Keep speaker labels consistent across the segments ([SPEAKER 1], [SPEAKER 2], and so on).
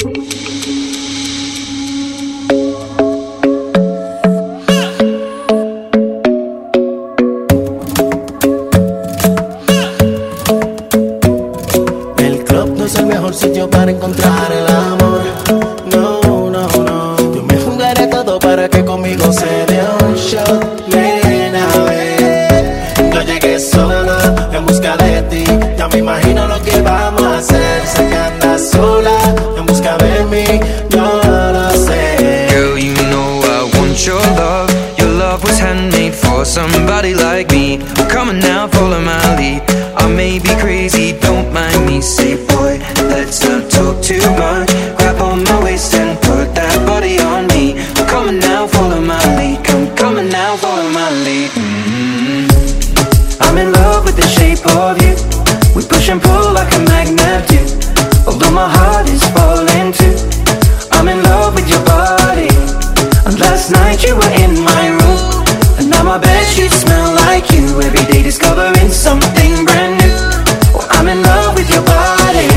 [SPEAKER 1] El club no es el mejor sitio para encontrar el amor. No, no, no. Yo me jugaré todo para que conmigo se dé un shot. Nena, ven. Yo llegué solo en busca de ti. Ya me imagino lo que vamos a hacer. Sé que andas sola en busca de mí. Yo lo sé.
[SPEAKER 2] Girl, you know I want your love. Your love was handmade for somebody like me. Come on now, follow my lead. I may be crazy, don't mind me. Say boy, let's not talk too much. Grab on my waist and put that body on me. Come on now, follow my lead. Come on now, follow my lead. I'm in love with the shape of you. We push and pull like a magnet do. Although my heart is falling too. I'm in love with your body. And last night you were in my room. And now my bedsheets smell like you. Every day discovering something brand new. Oh, I'm in love with your body.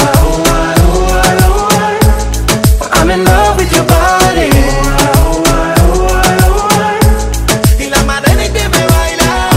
[SPEAKER 2] I'm in love with your body.
[SPEAKER 1] Y la manera en que me bailas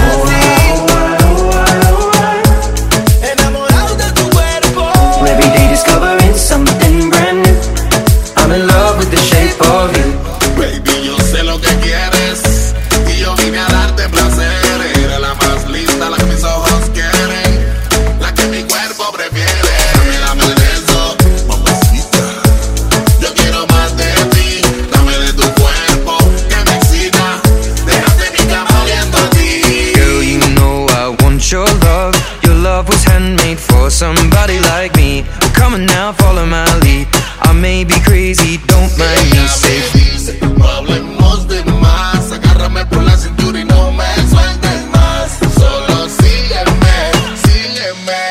[SPEAKER 1] así, enamorado de tu cuerpo.
[SPEAKER 2] Every day discovering something brand new. I'm in love with the shape of you.
[SPEAKER 3] Baby, yo sé lo que quieres y yo vine a darte placer. Eres la más linda, la que mis ojos quieren, la que mi cuerpo prefiere. Dame de eso, mamacita. Yo quiero más de ti. Dame de tu cuerpo que me excita. Déjate mi cama oliendo a ti.
[SPEAKER 2] Girl, you know I want your love. Your love was handmade for somebody like me. Come on now, follow my lead. I may be crazy, don't mind me. Say
[SPEAKER 3] No hablemos de más. Agárrame por la cintura y no me sueltes más. Solo sígueme, sígueme,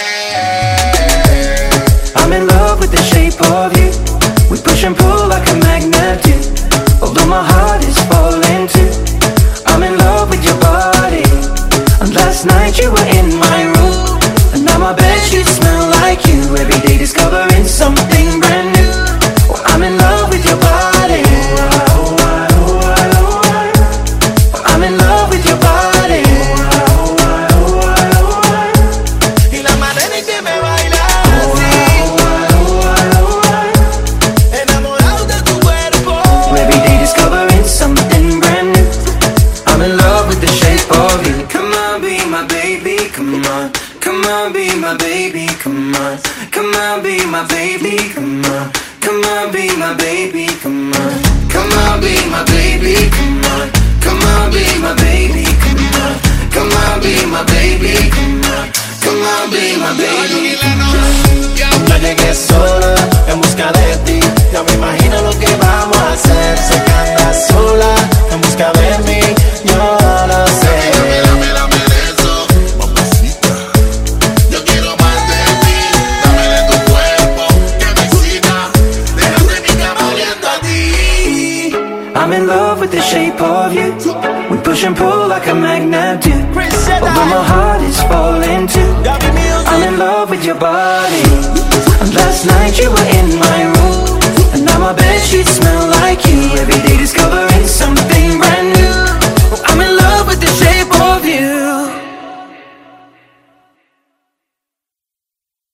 [SPEAKER 3] yeah.
[SPEAKER 2] I'm in love with the shape of you. We push and pull like a magnet do. Although my heart is falling too. I'm in love with your body. And last night you were in my room. And now my bedsheets smell like you. Every day discovering something brand new. Oh, I'm in love with your body. I'm in love with your body.
[SPEAKER 1] Y la manera en que me bailas así, enamorado de tu cuerpo.
[SPEAKER 2] Every day discovering something brand new. I'm in love with the shape of you. Come on, be my baby, come on. Come on, be my baby, come on. Come on, be my baby, come on. Come on, be my baby, come on. Come on, be my baby, come on. Come on, be my baby, come on. Come on, be my baby, come on. Come on, be my baby, come on.
[SPEAKER 1] Yo llegué sola en busca de ti. Ya me imagino lo que vamos a hacer. Sé que andas sola en busca de mí. Yo lo sé.
[SPEAKER 3] Dame de eso, mamacita. Yo quiero más de ti. Dame de tu cuerpo que me excita. Déjate mi cama oliendo a ti.
[SPEAKER 2] I'm in love with the shape of you. We push and pull like a magnet do. Although my heart is falling too. I'm in love with your body. And last night you were in my room. And now my bedsheets smell like you. Every day discovering